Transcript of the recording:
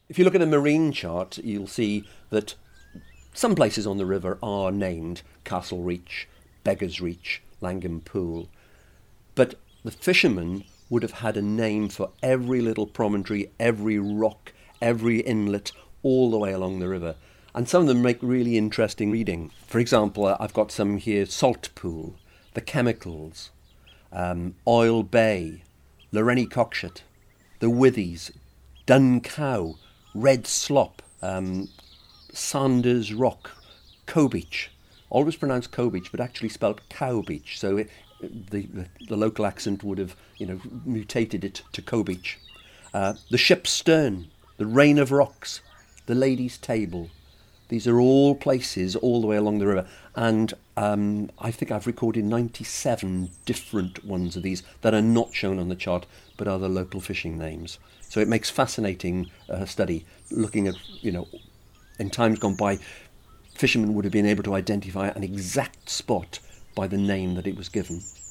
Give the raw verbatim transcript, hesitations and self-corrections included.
If you look at a marine chart, you'll see that some places on the river are named Castle Reach, Beggar's Reach, Langham Pool, but the fishermen would have had a name for every little promontory, every rock, every inlet, all the way along the river. And some of them make really interesting reading. For example, I've got some here: Salt Pool, The Chemicals, um, Oil Bay, Loreni Cockshut, The Withies, Dun Cow, Red Slop, um, Sanders Rock, Cow Beach. Always pronounced Cow Beach, but actually spelled Cow Beach. So it, the, the the local accent would have, you know, mutated it to Cow Beach. Uh, the Ship's Stern, the Rain of Rocks, the Ladies' Table. These are all places all the way along the river, and um, I think I've recorded ninety-seven different ones of these that are not shown on the chart, but are the local fishing names. So it makes fascinating uh, study, looking at, you know, in times gone by, fishermen would have been able to identify an exact spot by the name that it was given.